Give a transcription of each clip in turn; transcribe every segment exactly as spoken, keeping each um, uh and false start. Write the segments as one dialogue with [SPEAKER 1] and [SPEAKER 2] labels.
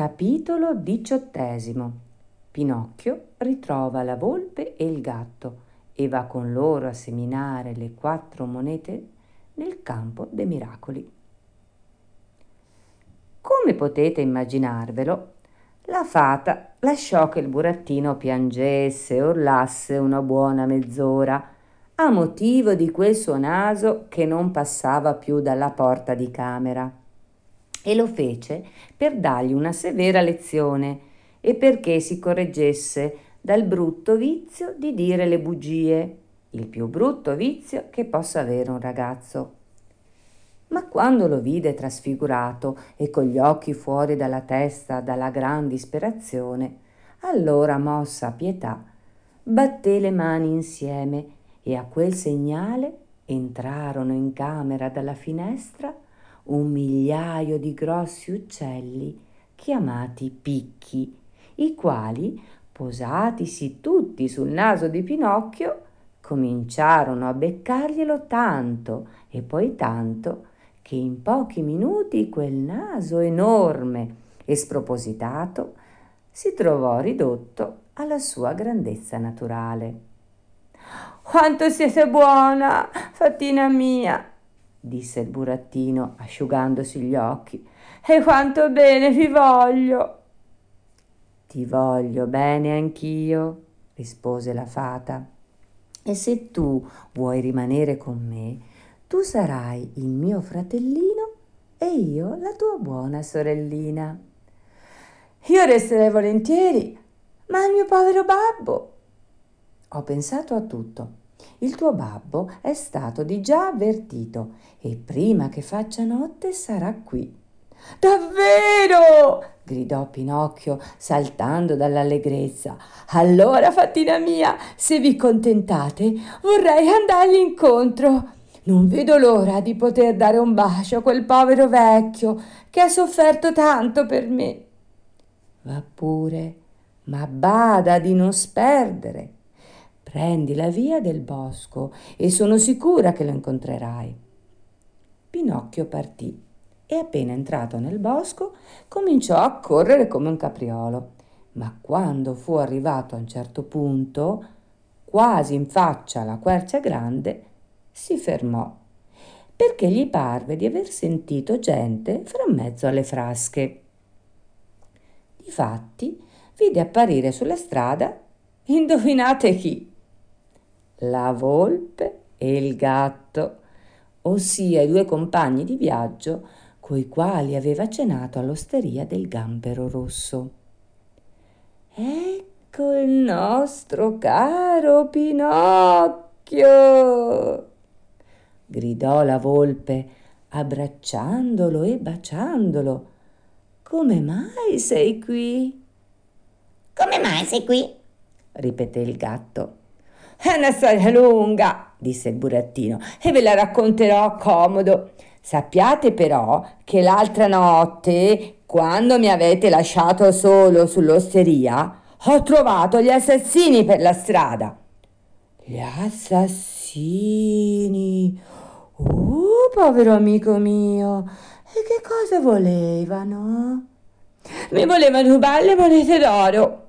[SPEAKER 1] Capitolo diciottesimo. Pinocchio ritrova la volpe e il gatto e va con loro a seminare le quattro monete nel campo dei miracoli. Come potete immaginarvelo, la fata lasciò che il burattino piangesse e urlasse una buona mezz'ora a motivo di quel suo naso che non passava più dalla porta di camera. E lo fece per dargli una severa lezione e perché si correggesse dal brutto vizio di dire le bugie, il più brutto vizio che possa avere un ragazzo. Ma quando lo vide trasfigurato e con gli occhi fuori dalla testa dalla gran disperazione, allora mossa a pietà, batté le mani insieme e a quel segnale entrarono in camera dalla finestra un migliaio di grossi uccelli chiamati picchi, i quali, posatisi tutti sul naso di Pinocchio, cominciarono a beccarglielo tanto e poi tanto che in pochi minuti quel naso enorme e spropositato si trovò ridotto alla sua grandezza naturale. «Quanto siete buona, fatina mia!» disse il burattino asciugandosi gli occhi. «E quanto bene vi voglio!» «Ti voglio bene anch'io», rispose la fata, «e se tu vuoi rimanere con me, tu sarai il mio fratellino e io la tua buona sorellina». «Io resterei volentieri, ma il mio povero babbo!» «Ho pensato a tutto. Il tuo babbo è stato di già avvertito e prima che faccia notte sarà qui». «Davvero?» gridò Pinocchio saltando dall'allegrezza. «Allora, fatina mia, se vi contentate, vorrei andargli incontro. Non vedo l'ora di poter dare un bacio a quel povero vecchio che ha sofferto tanto per me». «Va pure, ma bada di non sperdere. Prendi la via del bosco e sono sicura che lo incontrerai». Pinocchio partì e appena entrato nel bosco cominciò a correre come un capriolo, ma quando fu arrivato a un certo punto, quasi in faccia alla quercia grande, si fermò, perché gli parve di aver sentito gente fra mezzo alle frasche. Difatti vide apparire sulla strada, indovinate chi? La volpe e il gatto, ossia i due compagni di viaggio coi quali aveva cenato all'osteria del Gambero Rosso. «Ecco il nostro caro Pinocchio!» gridò la volpe, abbracciandolo e baciandolo. «Come mai sei qui?»
[SPEAKER 2] «Come mai sei qui?»
[SPEAKER 1] ripeté il gatto. «È una storia lunga», disse il burattino, «e ve la racconterò a comodo. Sappiate però che l'altra notte, quando mi avete lasciato solo sull'osteria, ho trovato gli assassini per la strada». «Gli assassini? Oh, povero amico mio! E che cosa volevano?» «Mi volevano rubare le monete d'oro».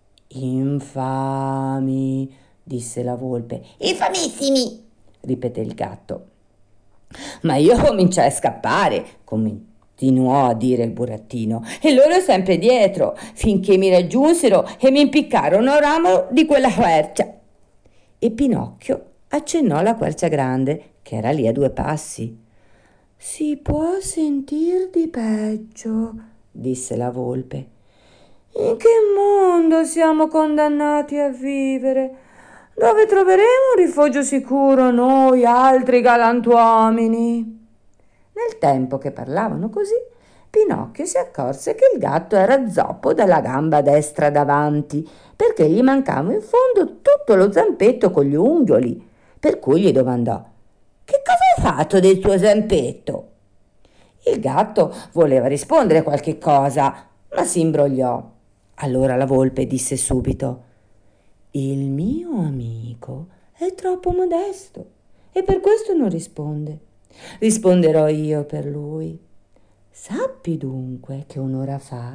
[SPEAKER 1] «Infami», disse la volpe.
[SPEAKER 2] «Infamissimi!»
[SPEAKER 1] ripeté il gatto. «Ma io cominciai a scappare», continuò a dire il burattino, «e loro sempre dietro, finché mi raggiunsero e mi impiccarono a un ramo di quella quercia». E Pinocchio accennò alla quercia grande, che era lì a due passi. «Si può sentir di peggio», disse la volpe. «In che mondo siamo condannati a vivere? Dove troveremo un rifugio sicuro noi altri galantuomini?» Nel tempo che parlavano così, Pinocchio si accorse che il gatto era zoppo dalla gamba destra davanti, perché gli mancava in fondo tutto lo zampetto con gli unghioli, per cui gli domandò: «Che cosa hai fatto del tuo zampetto?» Il gatto voleva rispondere qualche cosa, ma si imbrogliò. Allora la volpe disse subito: «Il mio amico è troppo modesto e per questo non risponde. Risponderò io per lui. Sappi dunque che un'ora fa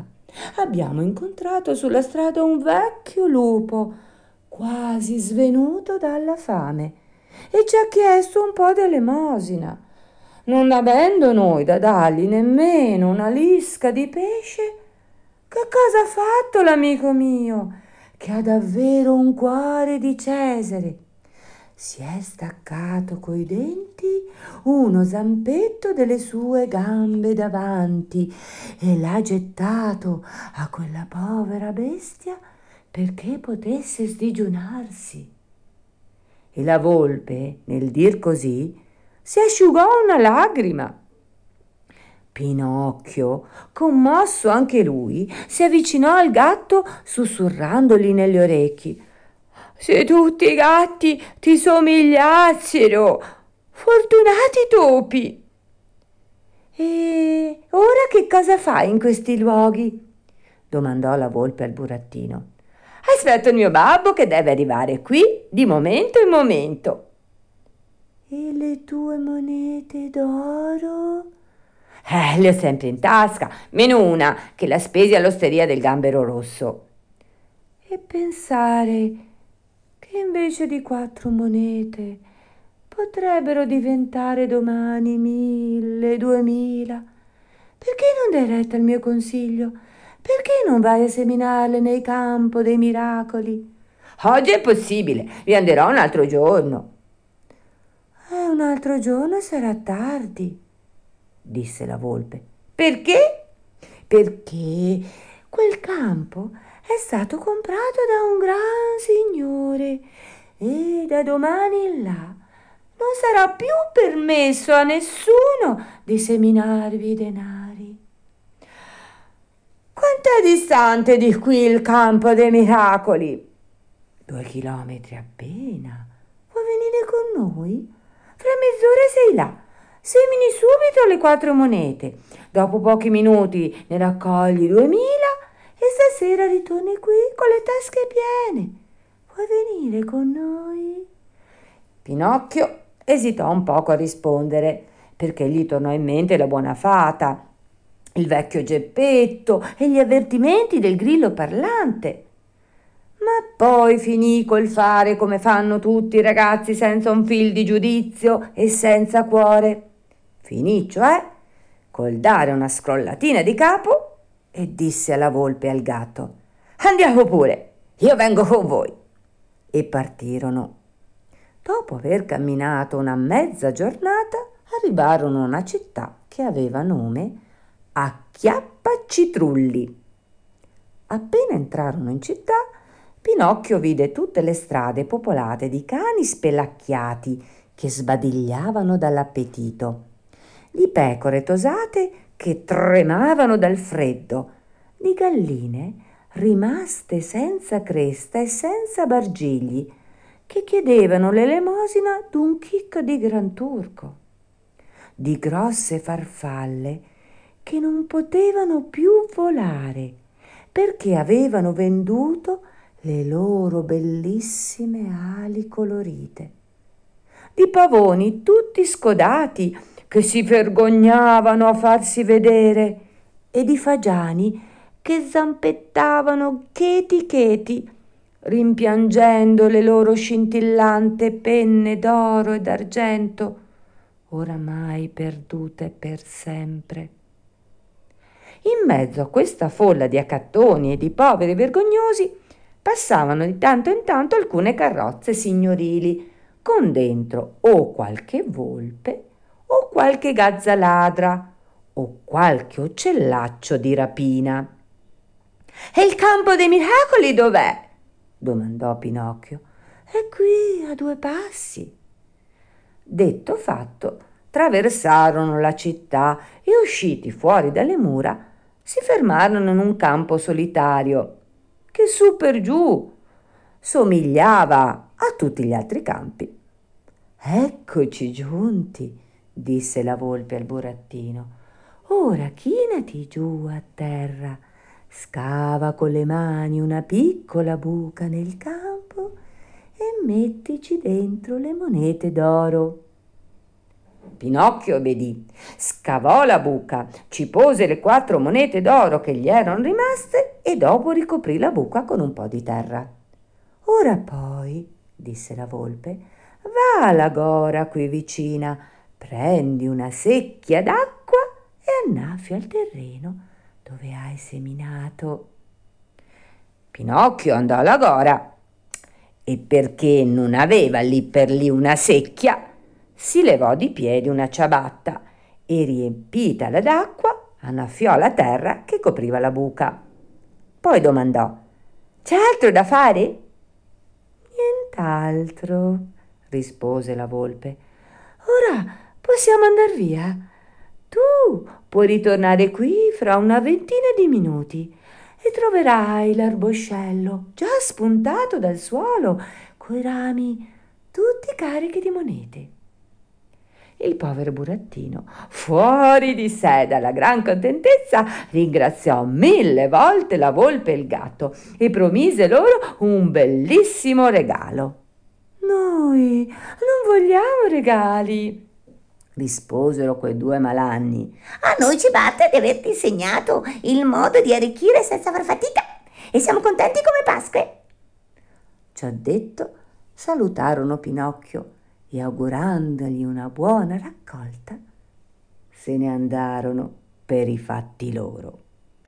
[SPEAKER 1] abbiamo incontrato sulla strada un vecchio lupo, quasi svenuto dalla fame, e ci ha chiesto un po' d'elemosina. Non avendo noi da dargli nemmeno una lisca di pesce, che cosa ha fatto l'amico mio, che ha davvero un cuore di Cesare? Si è staccato coi denti uno zampetto delle sue gambe davanti e l'ha gettato a quella povera bestia perché potesse sdigiunarsi. E la volpe, nel dir così, si asciugò una lagrima. Pinocchio, commosso anche lui, si avvicinò al gatto sussurrandogli negli orecchi: se tutti i gatti ti somigliassero, fortunati topi. E ora che cosa fai in questi luoghi? Domandò la volpe al burattino. Aspetto il mio babbo che deve arrivare qui di momento in momento. E le tue monete d'oro? Eh, le ho sempre in tasca, meno una che la spesi all'osteria del Gambero Rosso. E pensare che invece di quattro monete potrebbero diventare domani mille, duemila. Perché non dai retta al mio consiglio? Perché non vai a seminarle nel campo dei miracoli? Oggi è possibile, vi anderò un altro giorno. Eh, un altro giorno sarà tardi, disse la volpe. Perché? Perché quel campo è stato comprato da un gran signore e da domani in là non sarà più permesso a nessuno di seminarvi i denari. Quant'è distante di qui il campo dei miracoli? Due chilometri appena. Vuoi venire con noi? Fra mezz'ora sei là. Semini subito le quattro monete. Dopo pochi minuti ne raccogli duemila e stasera ritorni qui con le tasche piene. Vuoi venire con noi? Pinocchio esitò un poco a rispondere, perché gli tornò in mente la buona fata, il vecchio Geppetto e gli avvertimenti del grillo parlante. Ma poi finì col fare come fanno tutti i ragazzi senza un fil di giudizio e senza cuore. Finì, cioè, col dare una scrollatina di capo e disse alla volpe e al gatto: andiamo pure, io vengo con voi. E partirono. Dopo aver camminato una mezza giornata, arrivarono a una città che aveva nome Acchiappacitrulli. Appena entrarono in città, Pinocchio vide tutte le strade popolate di cani spelacchiati che sbadigliavano dall'appetito, di pecore tosate che tremavano dal freddo, di galline rimaste senza cresta e senza bargigli che chiedevano l'elemosina d'un chicco di granturco, di grosse farfalle che non potevano più volare perché avevano venduto le loro bellissime ali colorite, di pavoni tutti scodati che si vergognavano a farsi vedere e di fagiani che zampettavano cheti cheti, rimpiangendo le loro scintillante penne d'oro e d'argento, oramai perdute per sempre. In mezzo a questa folla di accattoni e di poveri vergognosi passavano di tanto in tanto alcune carrozze signorili, con dentro o qualche volpe o qualche gazza ladra o qualche uccellaccio di rapina. E il campo dei miracoli dov'è? Domandò Pinocchio. È qui a due passi. Detto fatto, traversarono la città e usciti fuori dalle mura si fermarono in un campo solitario che su per giù somigliava a tutti gli altri campi. Eccoci giunti, disse la volpe al burattino. Ora chinati giù a terra, scava con le mani una piccola buca nel campo e mettici dentro le monete d'oro. Pinocchio obbedì, scavò la buca, ci pose le quattro monete d'oro che gli erano rimaste e dopo ricoprì la buca con un po' di terra. Ora poi, disse la volpe, va alla gora qui vicina, prendi una secchia d'acqua e annaffia il terreno dove hai seminato. Pinocchio andò alla gora e perché non aveva lì per lì una secchia, si levò di piedi una ciabatta e riempitala d'acqua annaffiò la terra che copriva la buca. Poi domandò: «C'è altro da fare?» «Nient'altro», rispose la volpe. «Ora possiamo andar via. Tu puoi ritornare qui fra una ventina di minuti e troverai l'arboscello già spuntato dal suolo coi rami tutti carichi di monete». Il povero burattino, fuori di sé dalla gran contentezza, ringraziò mille volte la volpe e il gatto e promise loro un bellissimo regalo. «Noi non vogliamo regali», risposero quei due malanni.
[SPEAKER 2] A noi ci batte di averti insegnato il modo di arricchire senza far fatica e siamo contenti come Pasque.
[SPEAKER 1] Ciò detto, salutarono Pinocchio e augurandogli una buona raccolta, se ne andarono per i fatti loro.